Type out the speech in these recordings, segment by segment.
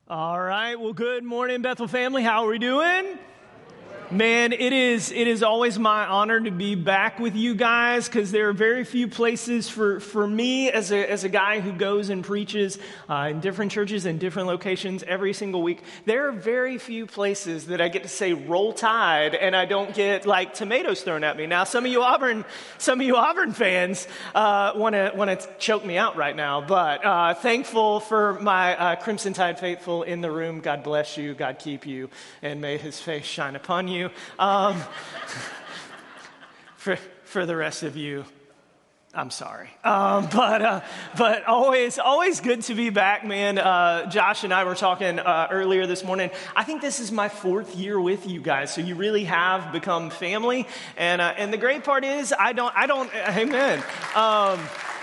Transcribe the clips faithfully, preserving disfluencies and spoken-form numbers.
All right. Well, good morning, Bethel family. How are we doing? Man, it is it is always my honor to be back with you guys because there are very few places for, for me as a as a guy who goes and preaches uh, in different churches and different locations every single week. There are very few places that I get to say "Roll Tide" and I don't get like tomatoes thrown at me. Now, some of you Auburn some of you Auburn fans want to want to choke me out right now, but uh, thankful for my uh, Crimson Tide faithful in the room. God bless you. God keep you, and may His face shine upon you. You. Um, for for the rest of you, I'm sorry, um, but uh, but always always good to be back, man. Uh, Josh and I were talking uh, earlier this morning. I think this is my fourth year with you guys, so you really have become family. And uh, and the great part is, I don't I don't. Amen. Um,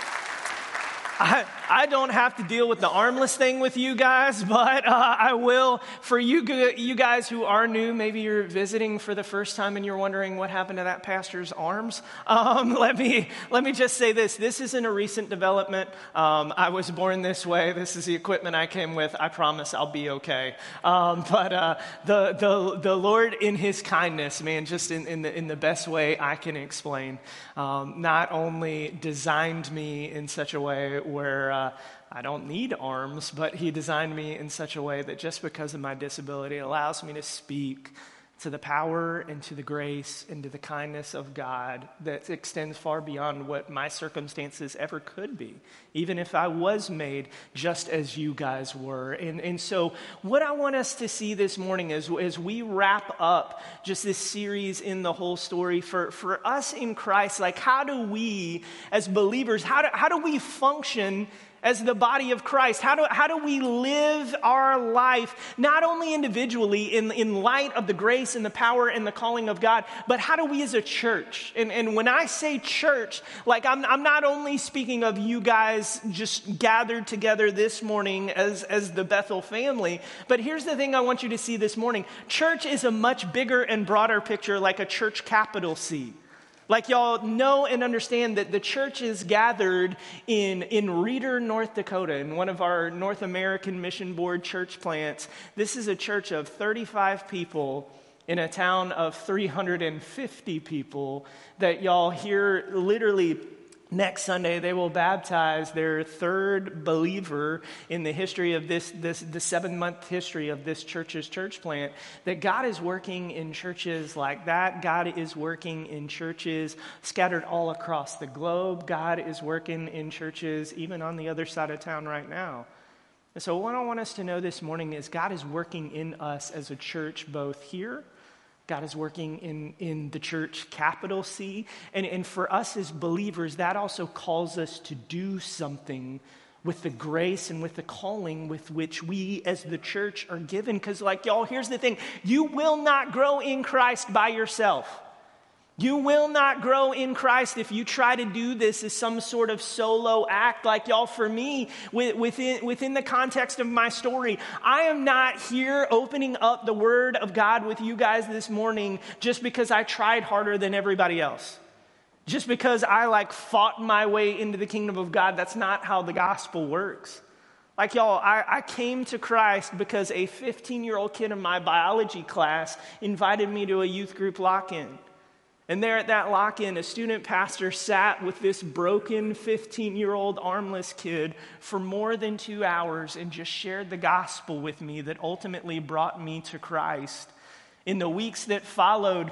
I, I don't have to deal with the armless thing with you guys, but uh, I will for you you guys who are new. Maybe you're visiting for the first time and you're wondering what happened to that pastor's arms. Um, let me let me just say this. This isn't a recent development. Um, I was born this way. This is the equipment I came with. I promise I'll be okay. Um, but uh, the the the Lord in His kindness, man, just in, in the in the best way I can explain, um, not only designed me in such a way where uh, I don't need arms, but He designed me in such a way that just because of my disability, it allows me to speak to the power and to the grace and to the kindness of God that extends far beyond what my circumstances ever could be, even if I was made just as you guys were. And, and so what I want us to see this morning is as we wrap up just this series in the whole story for, for us in Christ, like how do we as believers, how do, how do we function as the body of Christ? How do, how do we live our life, not only individually in, in light of the grace and the power and the calling of God, but how do we as a church? And, and when I say church, like I'm, I'm not only speaking of you guys just gathered together this morning as, as the Bethel family, but here's the thing I want you to see this morning. Church is a much bigger and broader picture, like a church capital C. Like y'all know and understand that the church is gathered in, in Reeder, North Dakota, in one of our North American Mission Board church plants. This is a church of thirty-five people in a town of three hundred fifty people that y'all hear literally. Next Sunday, they will baptize their third believer in the history of this, this the seven-month history of this church's church plant. That God is working in churches like that. God is working in churches scattered all across the globe. God is working in churches even on the other side of town right now. And so what I want us to know this morning is God is working in us as a church, both here. God is working in, in the church, capital C. And, and for us as believers, that also calls us to do something with the grace and with the calling with which we as the church are given. Because like y'all, here's the thing. You will not grow in Christ by yourself. You will not grow in Christ if you try to do this as some sort of solo act. Like y'all, for me, within, within the context of my story, I am not here opening up the Word of God with you guys this morning just because I tried harder than everybody else. Just because I like fought my way into the kingdom of God. That's not how the gospel works. Like y'all, I, I came to Christ because a fifteen-year-old kid in my biology class invited me to a youth group lock-in. And there at that lock-in, a student pastor sat with this broken fifteen-year-old armless kid for more than two hours and just shared the gospel with me that ultimately brought me to Christ. In the weeks that followed,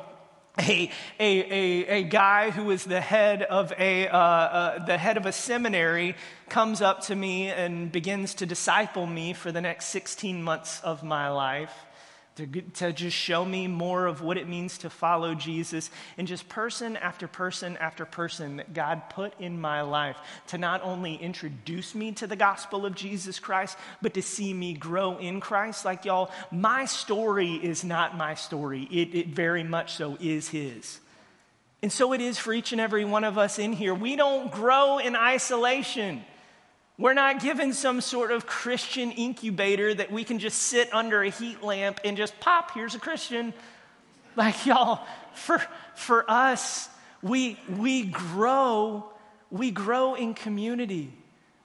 a a a, a guy who was the head of a uh, uh, the head of a seminary comes up to me and begins to disciple me for the next sixteen months of my life. To, to just show me more of what it means to follow Jesus, and just person after person after person that God put in my life to not only introduce me to the gospel of Jesus Christ, but to see me grow in Christ. Like y'all, my story is not my story. It, it very much so is His. And so it is for each and every one of us in here. We don't grow in isolation. We're not given some sort of Christian incubator that we can just sit under a heat lamp and just pop, here's a Christian. Like y'all, for for us, we we grow, we grow in community.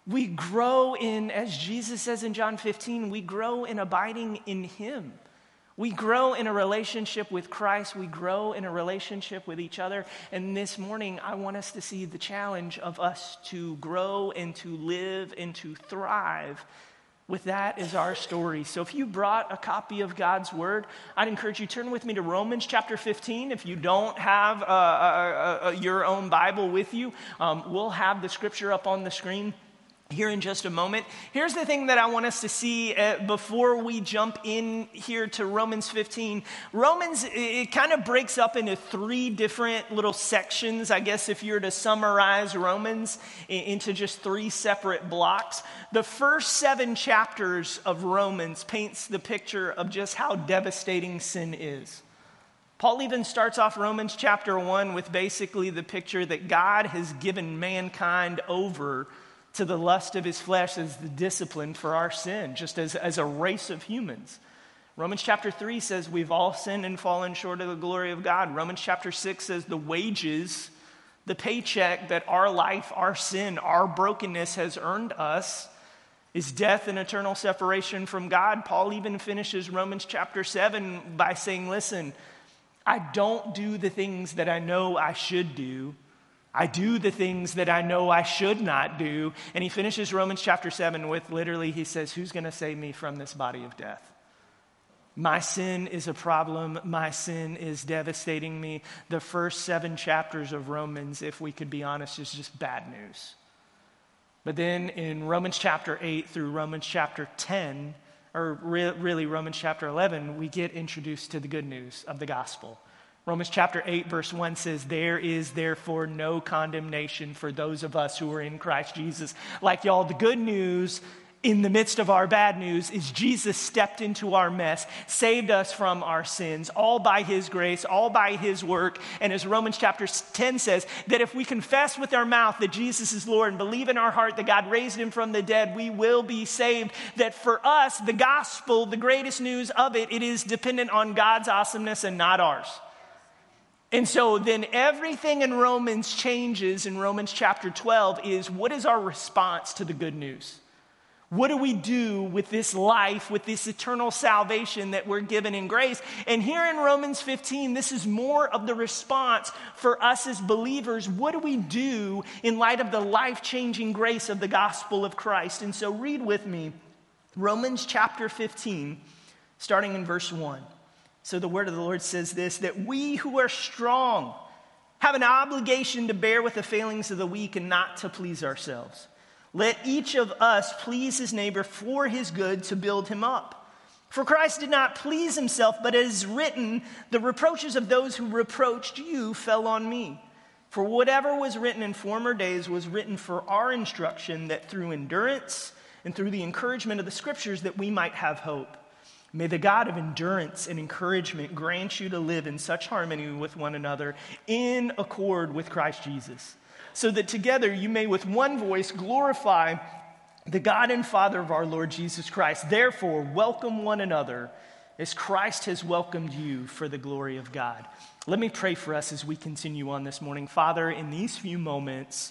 We grow in, as Jesus says in John fifteen, we grow in abiding in him. We grow in a relationship with Christ. We grow in a relationship with each other. And this morning, I want us to see the challenge of us to grow and to live and to thrive with that as our story. So if you brought a copy of God's word, I'd encourage you to turn with me to Romans chapter fifteen. If you don't have uh, uh, uh, your own Bible with you, um, we'll have the scripture up on the screen here in just a moment. Here's the thing that I want us to see uh, before we jump in here to Romans fifteen. Romans, it, it kind of breaks up into three different little sections, I guess, if you're to summarize Romans in, into just three separate blocks. The first seven chapters of Romans paints the picture of just how devastating sin is. Paul even starts off Romans chapter one with basically the picture that God has given mankind over to the lust of his flesh as the discipline for our sin, just as, as a race of humans. Romans chapter three says we've all sinned and fallen short of the glory of God. Romans chapter six says the wages, the paycheck that our life, our sin, our brokenness has earned us is death and eternal separation from God. Paul even finishes Romans chapter seven by saying, listen, I don't do the things that I know I should do. I do the things that I know I should not do. And he finishes Romans chapter seven with literally, he says, who's going to save me from this body of death? My sin is a problem. My sin is devastating me. The first seven chapters of Romans, if we could be honest, is just bad news. But then in Romans chapter eight through Romans chapter ten, or re- really Romans chapter eleven, we get introduced to the good news of the gospel. Romans chapter eight verse one says, there is therefore no condemnation for those of us who are in Christ Jesus. Like y'all, the good news in the midst of our bad news is Jesus stepped into our mess, saved us from our sins, all by his grace, all by his work. And as Romans chapter ten says, that if we confess with our mouth that Jesus is Lord and believe in our heart that God raised him from the dead, we will be saved. That for us, the gospel, the greatest news of it, it is dependent on God's awesomeness and not ours. And so then everything in Romans changes in Romans chapter twelve is what is our response to the good news? What do we do with this life, with this eternal salvation that we're given in grace? And here in Romans fifteen, this is more of the response for us as believers. What do we do in light of the life-changing grace of the gospel of Christ? And so read with me Romans chapter fifteen, starting in verse one. So the word of the Lord says this, that we who are strong have an obligation to bear with the failings of the weak and not to please ourselves. Let each of us please his neighbor for his good to build him up. For Christ did not please himself, but as written, the reproaches of those who reproached you fell on me. For whatever was written in former days was written for our instruction, that through endurance and through the encouragement of the scriptures that we might have hope. May the God of endurance and encouragement grant you to live in such harmony with one another in accord with Christ Jesus, so that together you may with one voice glorify the God and Father of our Lord Jesus Christ. Therefore, welcome one another as Christ has welcomed you for the glory of God. Let me pray for us as we continue on this morning. Father, in these few moments,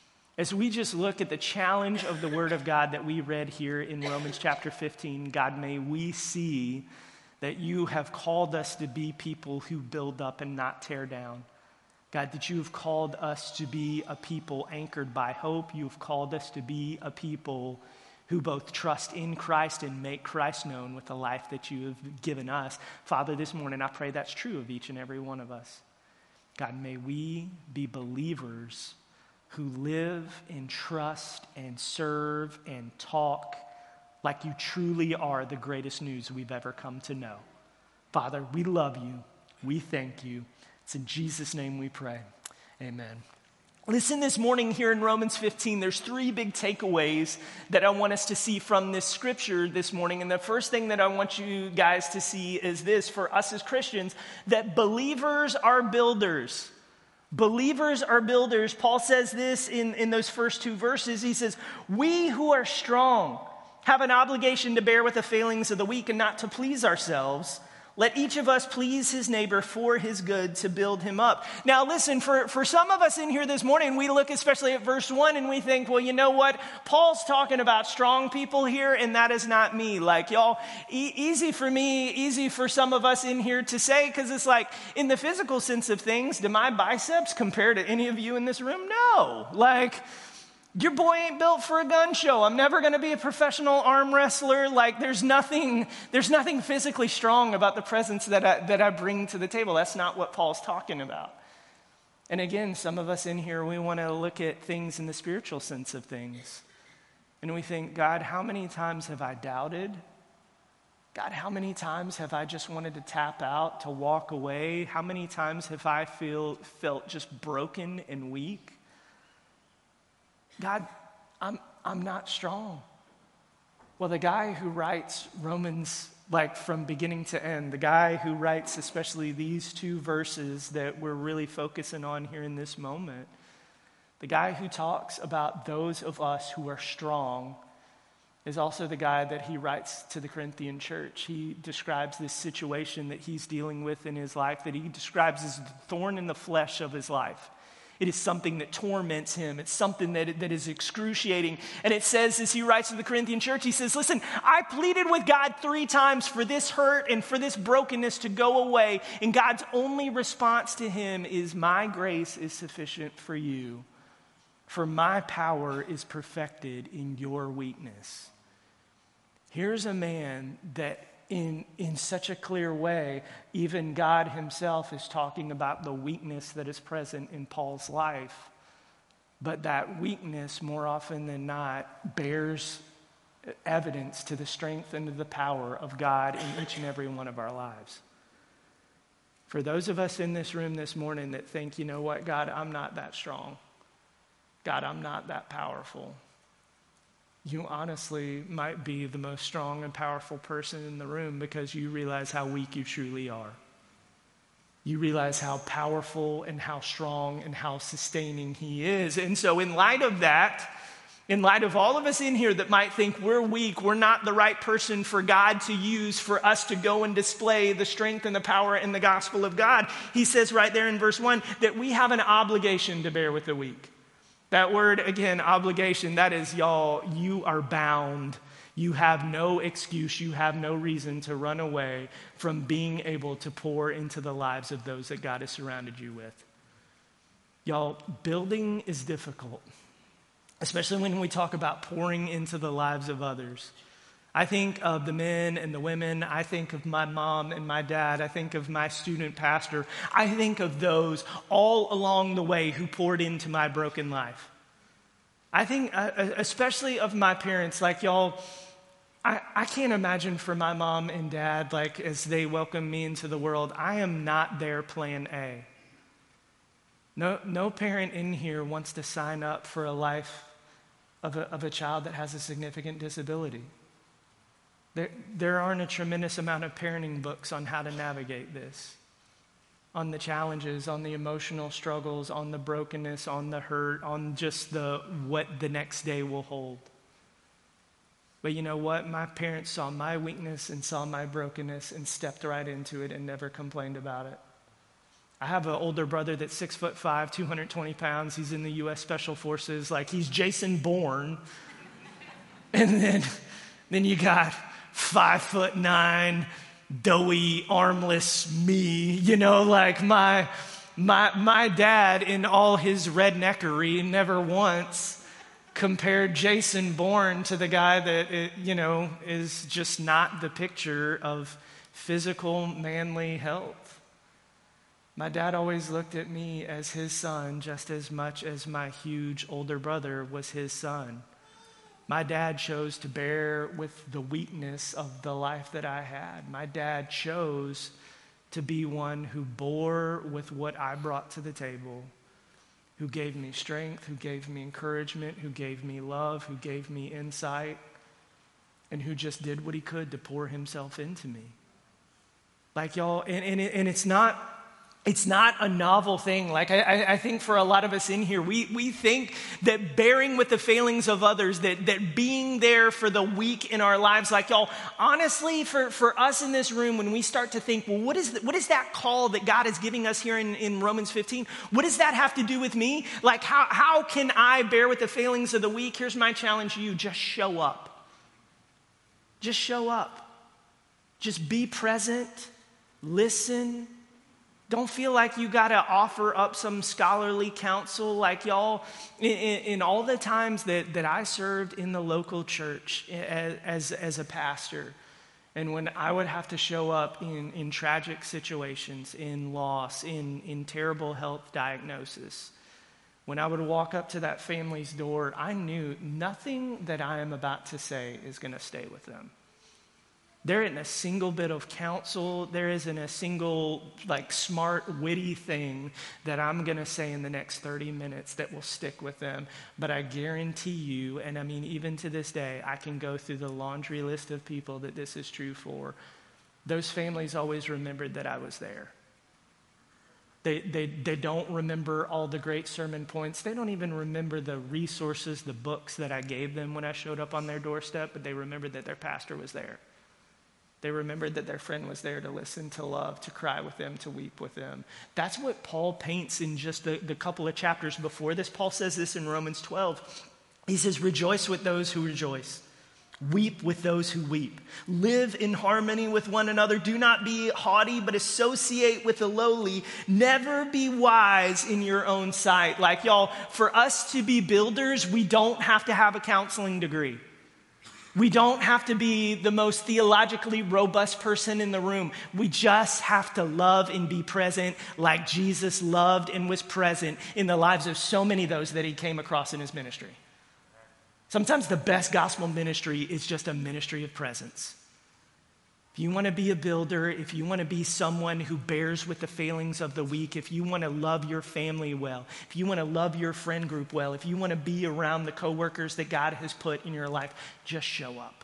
as we just look at the challenge of the Word of God that we read here in Romans chapter fifteen, God, may we see that you have called us to be people who build up and not tear down. God, that you have called us to be a people anchored by hope. You have called us to be a people who both trust in Christ and make Christ known with the life that you have given us. Father, this morning I pray that's true of each and every one of us. God, may we be believers who live and trust and serve and talk like you truly are the greatest news we've ever come to know. Father, we love you. We thank you. It's in Jesus' name we pray. Amen. Listen, this morning here in Romans fifteen, there's three big takeaways that I want us to see from this scripture this morning. And the first thing that I want you guys to see is this, for us as Christians, that believers are builders. Believers are builders. Paul says this in, in those first two verses. He says, we who are strong have an obligation to bear with the failings of the weak and not to please ourselves. Let each of us please his neighbor for his good to build him up. Now listen, for, for some of us in here this morning, we look especially at verse one and we think, well, you know what? Paul's talking about strong people here, and that is not me. Like, y'all, e- easy for me, easy for some of us in here to say, because it's like, in the physical sense of things, do my biceps compare to any of you in this room? No. Like, your boy ain't built for a gun show. I'm never going to be a professional arm wrestler. Like, there's nothing, there's nothing physically strong about the presence that I, that I bring to the table. That's not what Paul's talking about. And again, some of us in here, we want to look at things in the spiritual sense of things. And we think, God, how many times have I doubted? God, how many times have I just wanted to tap out, to walk away? How many times have I feel, felt just broken and weak? God, I'm I'm not strong. Well, the guy who writes Romans, like from beginning to end, the guy who writes especially these two verses that we're really focusing on here in this moment, the guy who talks about those of us who are strong is also the guy that he writes to the Corinthian church. He describes this situation that he's dealing with in his life, that he describes as the thorn in the flesh of his life. It is something that torments him. It's something that, that is excruciating. And it says, as he writes to the Corinthian church, he says, listen, I pleaded with God three times for this hurt and for this brokenness to go away. And God's only response to him is, my grace is sufficient for you, for my power is perfected in your weakness. Here's a man that In, in such a clear way, even God himself is talking about the weakness that is present in Paul's life. But that weakness, more often than not, bears evidence to the strength and to the power of God in each and every one of our lives. For those of us in this room this morning that think, you know what, God, I'm not that strong. God, I'm not that powerful. You honestly might be the most strong and powerful person in the room because you realize how weak you truly are. You realize how powerful and how strong and how sustaining he is. And so in light of that, in light of all of us in here that might think we're weak, we're not the right person for God to use for us to go and display the strength and the power in the gospel of God, he says right there in verse one that we have an obligation to bear with the weak. That word, again, obligation, that is, y'all, you are bound. You have no excuse. You have no reason to run away from being able to pour into the lives of those that God has surrounded you with. Y'all, building is difficult, especially when we talk about pouring into the lives of others. I think of the men and the women. I think of my mom and my dad. I think of my student pastor. I think of those all along the way who poured into my broken life. I think uh, especially of my parents, like y'all, I, I can't imagine for my mom and dad, like as they welcome me into the world, I am not their plan A. No, no parent in here wants to sign up for a life of a, of a child that has a significant disability. There, there aren't a tremendous amount of parenting books on how to navigate this, on the challenges, on the emotional struggles, on the brokenness, on the hurt, on just the what the next day will hold. But you know what? My parents saw my weakness and saw my brokenness and stepped right into it and never complained about it. I have an older brother that's six foot five, two hundred twenty pounds. He's in the U S Special Forces. Like, he's Jason Bourne. And then, then you got five foot nine, doughy, armless me, you know, like my, my, my dad in all his redneckery never once compared Jason Bourne to the guy that, it, you know, is just not the picture of physical, manly health. My dad always looked at me as his son just as much as my huge older brother was his son. My dad chose to bear with the weakness of the life that I had. My dad chose to be one who bore with what I brought to the table, who gave me strength, who gave me encouragement, who gave me love, who gave me insight, and who just did what he could to pour himself into me. Like, y'all, and, and, it, and it's not It's not a novel thing. Like I, I think for a lot of us in here, we, we think that bearing with the failings of others, that, that being there for the weak in our lives, like y'all, honestly, for, for us in this room, when we start to think, well, what is the, what is that call that God is giving us here in, in Romans fifteen? What does that have to do with me? Like how, how can I bear with the failings of the weak? Here's my challenge to you. Just show up. Just show up. Just be present. Listen. Don't feel like you got to offer up some scholarly counsel. Like y'all, in, in all the times that, that I served in the local church as, as, as a pastor, and when I would have to show up in, in tragic situations, in loss, in, in terrible health diagnosis, when I would walk up to that family's door, I knew nothing that I am about to say is going to stay with them. There isn't a single bit of counsel. There isn't a single like smart, witty thing that I'm going to say in the next thirty minutes that will stick with them. But I guarantee you, and I mean, even to this day, I can go through the laundry list of people that this is true for. Those families always remembered that I was there. They, they, they don't remember all the great sermon points. They don't even remember the resources, the books that I gave them when I showed up on their doorstep, but they remembered that their pastor was there. They remembered that their friend was there to listen, to love, to cry with them, to weep with them. That's what Paul paints in just the, the couple of chapters before this. Paul says this in Romans twelve. He says, rejoice with those who rejoice. Weep with those who weep. Live in harmony with one another. Do not be haughty, but associate with the lowly. Never be wise in your own sight. Like y'all, for us to be builders, we don't have to have a counseling degree. We don't have to be the most theologically robust person in the room. We just have to love and be present like Jesus loved and was present in the lives of so many of those that he came across in his ministry. Sometimes the best gospel ministry is just a ministry of presence. If you want to be a builder, if you want to be someone who bears with the failings of the weak, if you want to love your family well, if you want to love your friend group well, if you want to be around the coworkers that God has put in your life, just show up.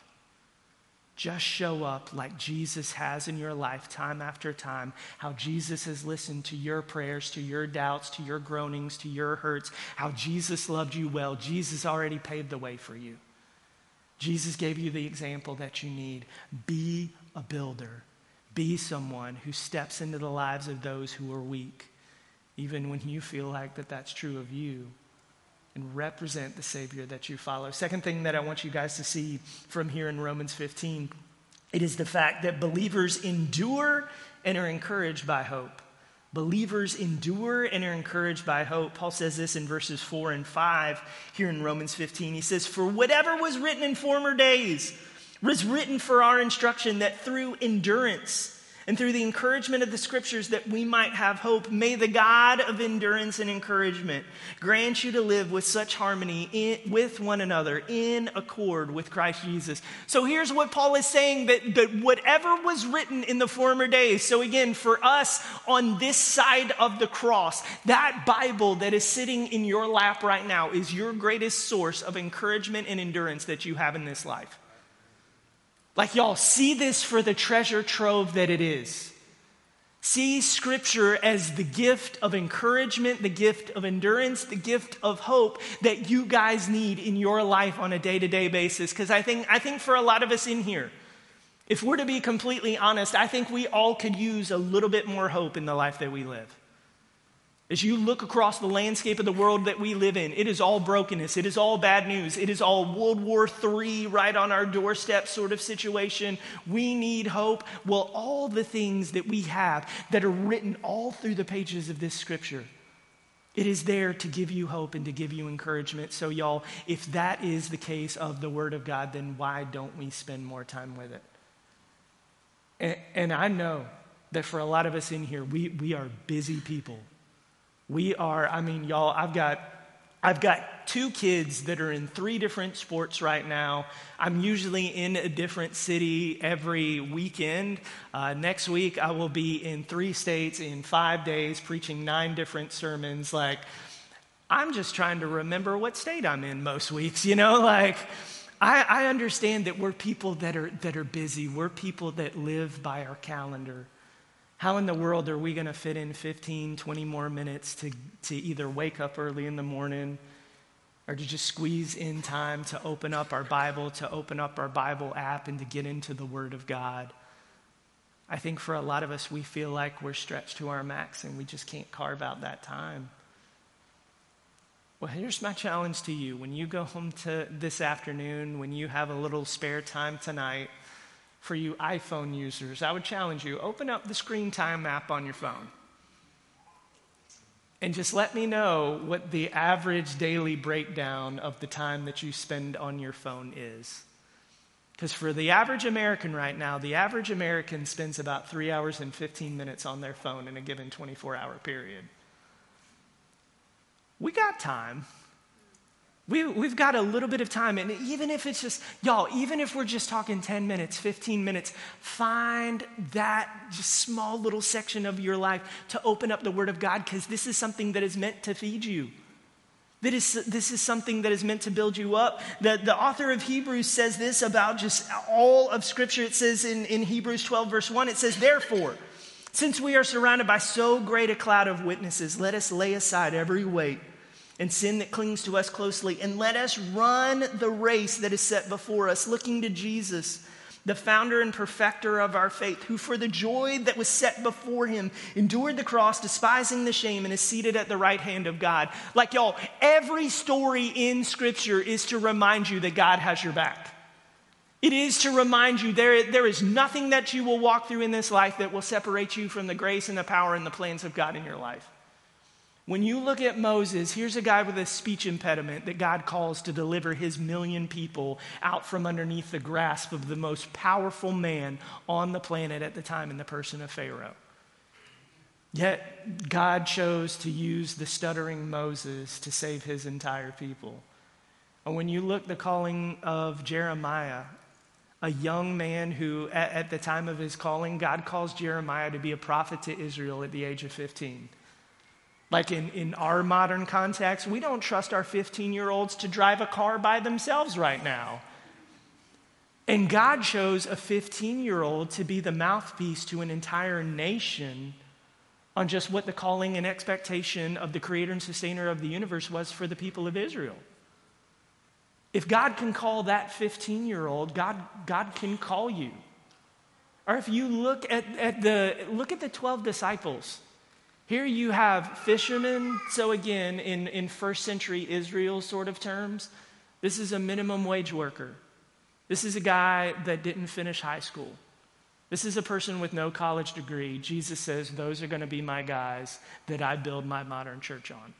Just show up like Jesus has in your life time after time, how Jesus has listened to your prayers, to your doubts, to your groanings, to your hurts, how Jesus loved you well. Jesus already paved the way for you. Jesus gave you the example that you need. Be a builder. Be someone who steps into the lives of those who are weak, even when you feel like that that's true of you, and represent the Savior that you follow. Second thing that I want you guys to see from here in Romans fifteen, it is the fact that believers endure and are encouraged by hope. Believers endure and are encouraged by hope. Paul says this in verses four and five here in Romans fifteen. He says, for whatever was written in former days was written for our instruction, that through endurance and through the encouragement of the scriptures that we might have hope. May the God of endurance and encouragement grant you to live with such harmony in, with one another in accord with Christ Jesus. So here's what Paul is saying, that, that whatever was written in the former days, so again, for us on this side of the cross, that Bible that is sitting in your lap right now is your greatest source of encouragement and endurance that you have in this life. Like y'all, see this for the treasure trove that it is. See Scripture as the gift of encouragement, the gift of endurance, the gift of hope that you guys need in your life on a day-to-day basis. Because I think, I think for a lot of us in here, if we're to be completely honest, I think we all could use a little bit more hope in the life that we live. As you look across the landscape of the world that we live in, it is all brokenness. It is all bad news. It is all World War Three right on our doorstep sort of situation. We need hope. Well, all the things that we have that are written all through the pages of this scripture, it is there to give you hope and to give you encouragement. So y'all, if that is the case of the Word of God, then why don't we spend more time with it? And, and I know that for a lot of us in here, we, we are busy people. We are, I mean, y'all, I've got I've got two kids that are in three different sports right now. I'm usually in a different city every weekend. Uh, next week, I will be in three states in five days, preaching nine different sermons. Like, I'm just trying to remember what state I'm in most weeks, you know? Like, I, I understand that we're people that are that are busy. We're people that live by our calendar. How in the world are we going to fit in fifteen, twenty more minutes to, to either wake up early in the morning or to just squeeze in time to open up our Bible, to open up our Bible app and to get into the Word of God? I think for a lot of us, we feel like we're stretched to our max and we just can't carve out that time. Well, here's my challenge to you. When you go home to this afternoon, when you have a little spare time tonight, for you iPhone users, I would challenge you, open up the screen time app on your phone. And just let me know what the average daily breakdown of the time that you spend on your phone is. Because for the average American right now, the average American spends about three hours and fifteen minutes on their phone in a given twenty-four hour period. We got time. We, we've got a little bit of time. And even if it's just, y'all, even if we're just talking ten minutes, fifteen minutes, find that just small little section of your life to open up the Word of God, because this is something that is meant to feed you. That is, this is something that is meant to build you up. The, the author of Hebrews says this about just all of Scripture. It says in, in Hebrews twelve, verse one, it says, therefore, since we are surrounded by so great a cloud of witnesses, let us lay aside every weight and sin that clings to us closely, and let us run the race that is set before us, looking to Jesus, the founder and perfecter of our faith, who for the joy that was set before him endured the cross, despising the shame, and is seated at the right hand of God. Like, y'all, every story in Scripture is to remind you that God has your back. It is to remind you there, there is nothing that you will walk through in this life that will separate you from the grace and the power and the plans of God in your life. When you look at Moses, here's a guy with a speech impediment that God calls to deliver his million people out from underneath the grasp of the most powerful man on the planet at the time in the person of Pharaoh. Yet God chose to use the stuttering Moses to save his entire people. And when you look the calling of Jeremiah, a young man who at, at the time of his calling, God calls Jeremiah to be a prophet to Israel at the age of fifteen. Like in, in our modern context, we don't trust our fifteen-year-olds to drive a car by themselves right now. And God chose a fifteen-year-old to be the mouthpiece to an entire nation on just what the calling and expectation of the creator and sustainer of the universe was for the people of Israel. If God can call that fifteen-year-old, God, God can call you. Or if you look at, at the look at the twelve disciples. Here you have fishermen. So again, in, in first century Israel sort of terms, this is a minimum wage worker. This is a guy that didn't finish high school. This is a person with no college degree. Jesus says, those are going to be my guys that I build my modern church on.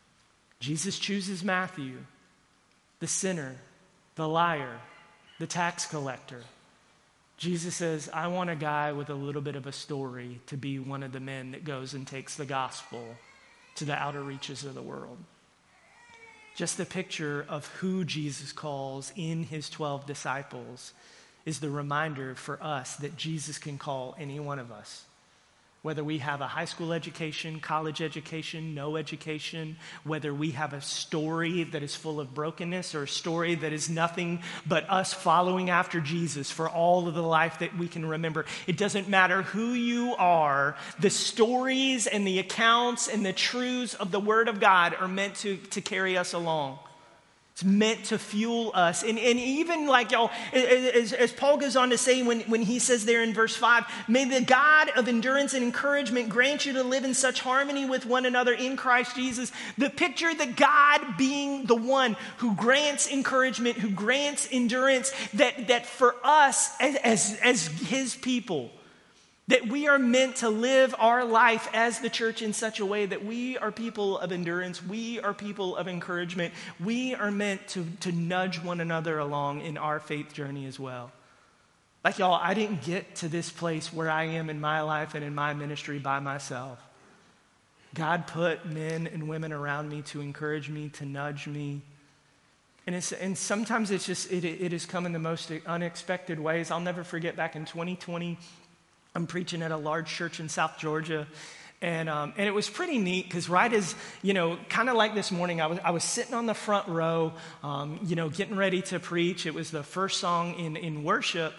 Jesus chooses Matthew, the sinner, the liar, the tax collector. Jesus says, I want a guy with a little bit of a story to be one of the men that goes and takes the gospel to the outer reaches of the world. Just the picture of who Jesus calls in his twelve disciples is the reminder for us that Jesus can call any one of us. Whether we have a high school education, college education, no education, whether we have a story that is full of brokenness or a story that is nothing but us following after Jesus for all of the life that we can remember. It doesn't matter who you are. The stories and the accounts and the truths of the Word of God are meant to, to carry us along. It's meant to fuel us. And, and even like, y'all, as, as Paul goes on to say when, when he says there in verse five, may the God of endurance and encouragement grant you to live in such harmony with one another in Christ Jesus. The picture that God being the one who grants encouragement, who grants endurance, that, that for us as, as, as his people, that we are meant to live our life as the church in such a way that we are people of endurance, we are people of encouragement, we are meant to, to nudge one another along in our faith journey as well. Like y'all, I didn't get to this place where I am in my life and in my ministry by myself. God put men and women around me to encourage me, to nudge me. And, it's, and sometimes it's just, it, it has come in the most unexpected ways. I'll never forget back in twenty twenty, I'm preaching at a large church in South Georgia, and um, and it was pretty neat because right as, you know, kind of like this morning, I was I was sitting on the front row, um, you know, getting ready to preach. It was the first song in, in worship,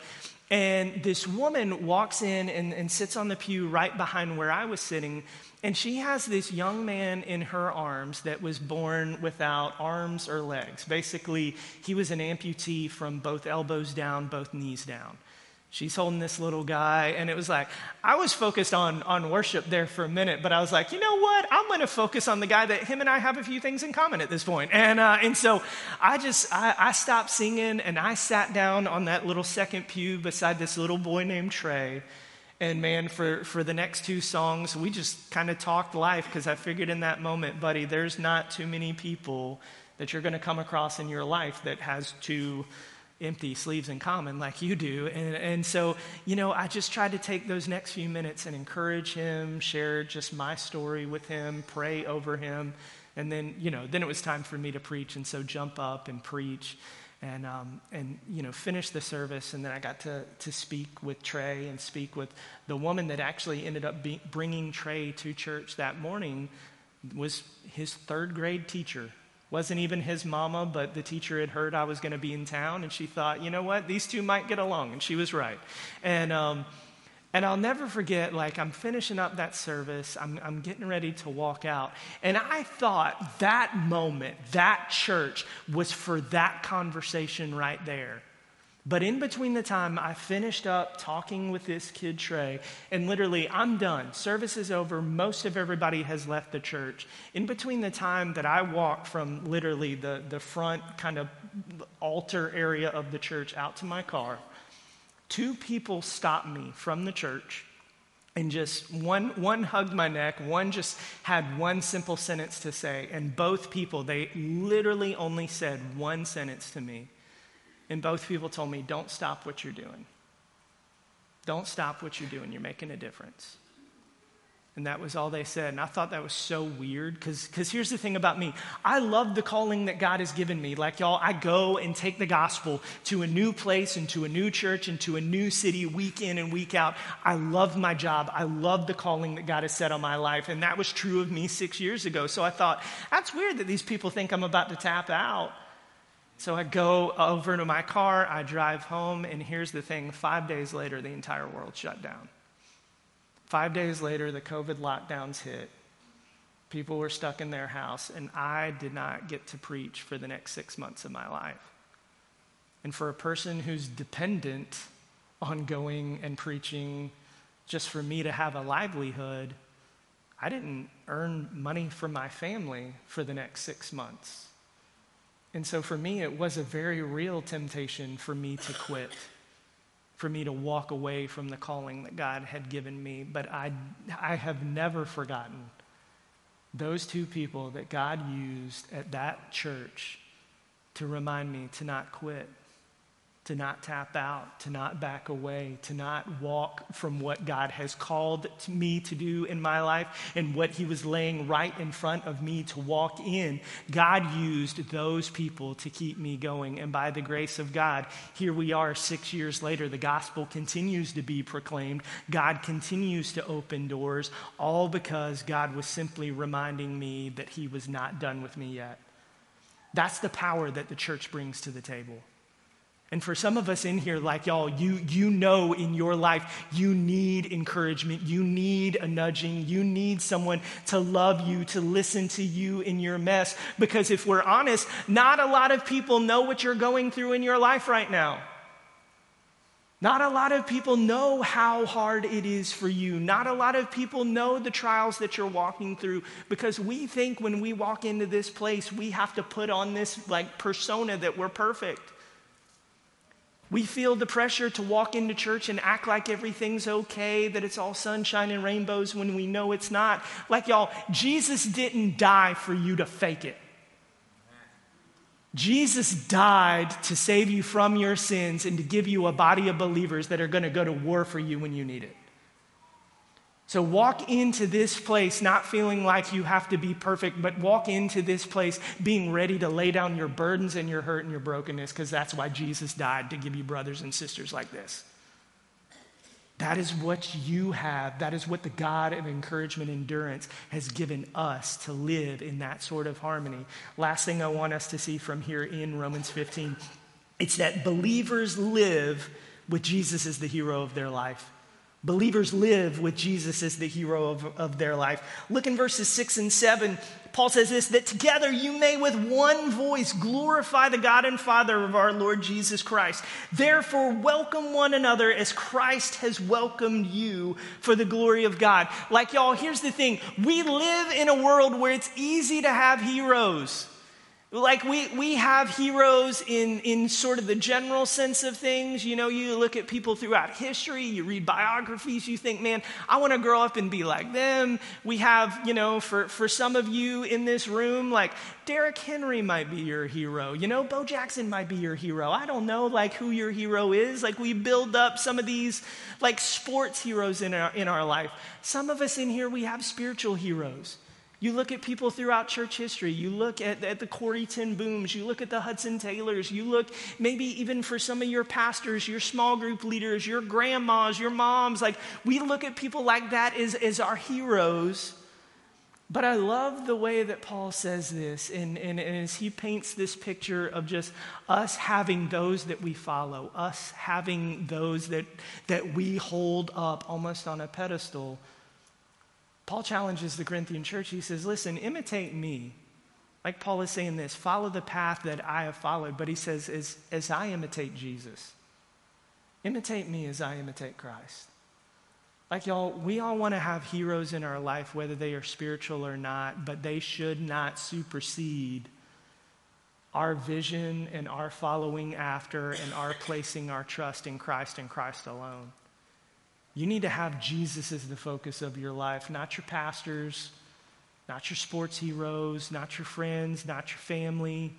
And this woman walks in and, and sits on the pew right behind where I was sitting. And she has this young man in her arms that was born without arms or legs. Basically, he was an amputee from both elbows down, both knees down. She's holding this little guy, and it was like, I was focused on, on worship there for a minute, but I was like, you know what? I'm going to focus on the guy that him and I have a few things in common at this point. And uh, and so I just, I, I stopped singing, and I sat down on that little second pew beside this little boy named Trey. And man, for, for the next two songs, we just kind of talked life, because I figured in that moment, buddy, there's not too many people that you're going to come across in your life that has two empty sleeves in common like you do. And, and so, you know, I just tried to take those next few minutes and encourage him, share just my story with him, pray over him. And then, you know, then it was time for me to preach. And so jump up and preach and, um, and you know, finish the service. And then I got to, to speak with Trey and speak with the woman that actually ended up be, bringing Trey to church that morning. Was his third grade teacher. Wasn't even his mama, but the teacher had heard I was going to be in town, and she thought, you know what, these two might get along, and she was right. And um, and I'll never forget, like, I'm finishing up that service, I'm, I'm getting ready to walk out, and I thought that moment, that church, was for that conversation right there. But in between the time I finished up talking with this kid, Trey, and literally I'm done. Service is over. Most of everybody has left the church. In between the time that I walked from literally the, the front kind of altar area of the church out to my car, two people stopped me from the church, and just one, one hugged my neck, one just had one simple sentence to say, and both people, they literally only said one sentence to me. And both people told me, don't stop what you're doing. Don't stop what you're doing. You're making a difference. And that was all they said. And I thought that was so weird, because because here's the thing about me. I love the calling that God has given me. Like, y'all, I go and take the gospel to a new place and to a new church and to a new city week in and week out. I love my job. I love the calling that God has set on my life. And that was true of me six years ago. So I thought, that's weird that these people think I'm about to tap out. So I go over to my car, I drive home, and here's the thing. Five days later, the entire world shut down. Five days later, the COVID lockdowns hit. People were stuck in their house, and I did not get to preach for the next six months of my life. And for a person who's dependent on going and preaching just for me to have a livelihood, I didn't earn money for my family for the next six months. And so for me, it was a very real temptation for me to quit, for me to walk away from the calling that God had given me. But I, I have never forgotten those two people that God used at that church to remind me to not quit, to not tap out, to not back away, to not walk from what God has called to me to do in my life and what he was laying right in front of me to walk in. God used those people to keep me going. And by the grace of God, here we are six years later. The gospel continues to be proclaimed. God continues to open doors, all because God was simply reminding me that he was not done with me yet. That's the power that the church brings to the table. And for some of us in here, like y'all, you you know in your life, you need encouragement. You need a nudging. You need someone to love you, to listen to you in your mess. Because if we're honest, not a lot of people know what you're going through in your life right now. Not a lot of people know how hard it is for you. Not a lot of people know the trials that you're walking through, because we think when we walk into this place, we have to put on this like persona that we're perfect. We feel the pressure to walk into church and act like everything's okay, that it's all sunshine and rainbows when we know it's not. Like y'all, Jesus didn't die for you to fake it. Jesus died to save you from your sins and to give you a body of believers that are going to go to war for you when you need it. So walk into this place not feeling like you have to be perfect, but walk into this place being ready to lay down your burdens and your hurt and your brokenness, because that's why Jesus died, to give you brothers and sisters like this. That is what you have. That is what the God of encouragement and endurance has given us, to live in that sort of harmony. Last thing I want us to see from here in Romans fifteen, it's that believers live with Jesus as the hero of their life. Believers live with Jesus as the hero of, of their life. Look in verses six and seven. Paul says this, that together you may with one voice glorify the God and Father of our Lord Jesus Christ. Therefore, welcome one another as Christ has welcomed you for the glory of God. Like y'all, here's the thing. We live in a world where it's easy to have heroes. Like we we have heroes in, in sort of the general sense of things. You know, you look at people throughout history, you read biographies, you think, man, I want to grow up and be like them. We have, you know, for, for some of you in this room, like Derrick Henry might be your hero. You know, Bo Jackson might be your hero. I don't know like who your hero is. Like we build up some of these like sports heroes in our in our life. Some of us in here, we have spiritual heroes. You look at people throughout church history. You look at, at the Corrie ten Booms. You look at the Hudson Taylors. You look maybe even for some of your pastors, your small group leaders, your grandmas, your moms. Like we look at people like that as, as our heroes. But I love the way that Paul says this. And, and, and as he paints this picture of just us having those that we follow, us having those that, that we hold up almost on a pedestal. Paul challenges the Corinthian church. He says, listen, imitate me. Like Paul is saying this, follow the path that I have followed. But he says, as, as I imitate Jesus, imitate me as I imitate Christ. Like y'all, we all want to have heroes in our life, whether they are spiritual or not, but they should not supersede our vision and our following after and our placing our trust in Christ and Christ alone. You need to have Jesus as the focus of your life, not your pastors, not your sports heroes, not your friends, not your family.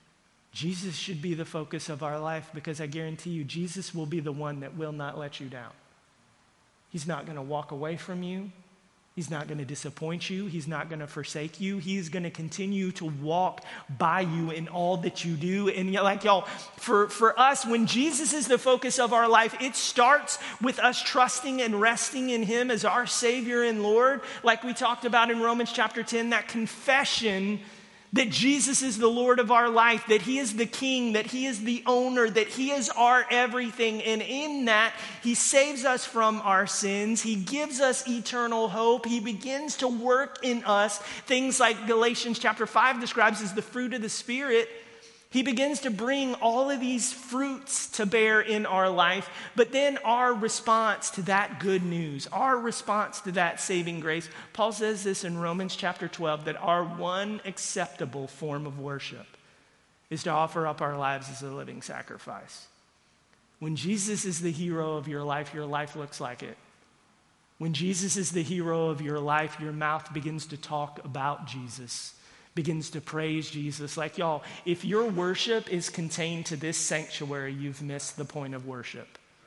Jesus should be the focus of our life because I guarantee you, Jesus will be the one that will not let you down. He's not going to walk away from you. He's not going to disappoint you. He's not going to forsake you. He's going to continue to walk by you in all that you do. And like y'all, for, for us, when Jesus is the focus of our life, it starts with us trusting and resting in him as our Savior and Lord. Like we talked about in Romans chapter ten, that confession that Jesus is the Lord of our life, that he is the King, that he is the owner, that he is our everything. And in that, he saves us from our sins. He gives us eternal hope. He begins to work in us things like Galatians chapter five describes as the fruit of the Spirit. He begins to bring all of these fruits to bear in our life, but then our response to that good news, our response to that saving grace, Paul says this in Romans chapter twelve, that our one acceptable form of worship is to offer up our lives as a living sacrifice. When Jesus is the hero of your life, your life looks like it. When Jesus is the hero of your life, your mouth begins to talk about Jesus, begins to praise Jesus. Like y'all, if your worship is contained to this sanctuary, you've missed the point of worship.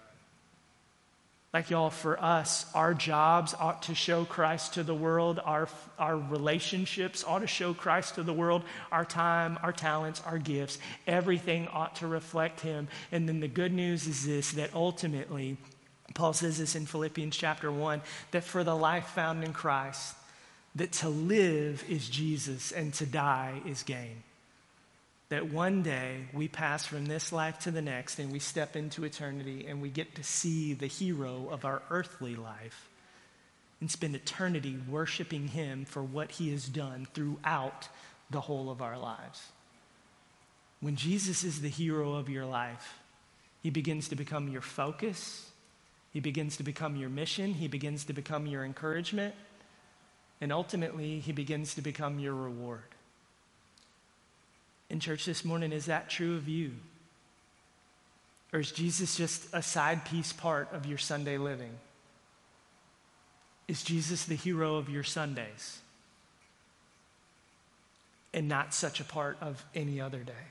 Like y'all, for us, our jobs ought to show Christ to the world. Our, our relationships ought to show Christ to the world. Our time, our talents, our gifts, everything ought to reflect him. And then the good news is this, that ultimately, Paul says this in Philippians chapter one, that for the life found in Christ, that to live is Jesus and to die is gain. That one day we pass from this life to the next and we step into eternity and we get to see the hero of our earthly life and spend eternity worshiping him for what he has done throughout the whole of our lives. When Jesus is the hero of your life, he begins to become your focus. He begins to become your mission. He begins to become your encouragement. And ultimately, he begins to become your reward. In church this morning, is that true of you? Or is Jesus just a side piece part of your Sunday living? Is Jesus the hero of your Sundays and not such a part of any other day?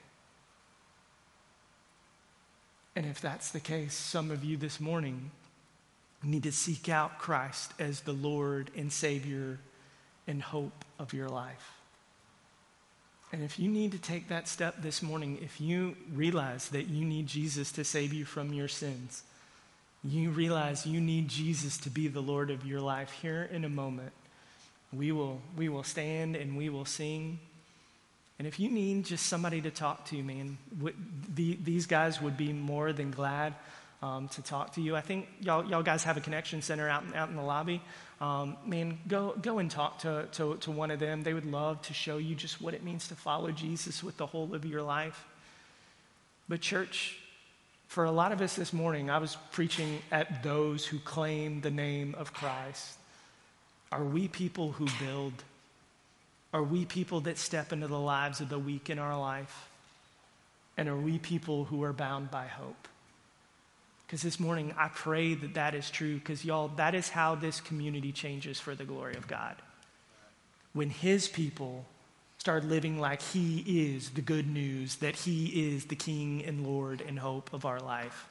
And if that's the case, some of you this morning need to seek out Christ as the Lord and Savior and hope of your life. And if you need to take that step this morning, if you realize that you need Jesus to save you from your sins, you realize you need Jesus to be the Lord of your life, here in a moment, we will, we will stand and we will sing. And if you need just somebody to talk to, man, w- the, these guys would be more than glad um, to talk to you. I think y'all, y'all guys have a connection center out, out in the lobby. Um, man, go go and talk to, to, to one of them. They would love to show you just what it means to follow Jesus with the whole of your life. But church, for a lot of us this morning, I was preaching at those who claim the name of Christ. Are we people who build? Are we people that step into the lives of the weak in our life? And are we people who are bound by hope? Because this morning, I pray that that is true, because y'all, that is how this community changes for the glory of God. When his people start living like he is the good news, that he is the King and Lord and hope of our life.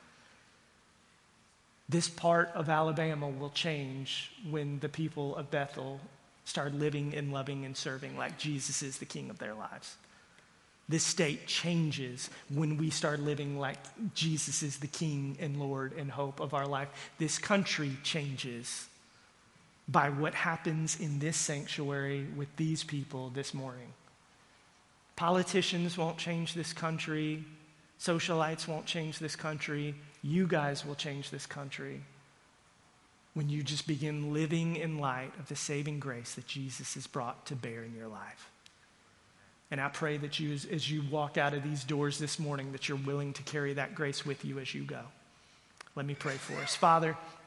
This part of Alabama will change when the people of Bethel start living and loving and serving like Jesus is the King of their lives. This state changes when we start living like Jesus is the King and Lord and hope of our life. This country changes by what happens in this sanctuary with these people this morning. Politicians won't change this country. Socialites won't change this country. You guys will change this country when you just begin living in light of the saving grace that Jesus has brought to bear in your life. And I pray that you, as, as you walk out of these doors this morning, that you're willing to carry that grace with you as you go. Let me pray for us. Father,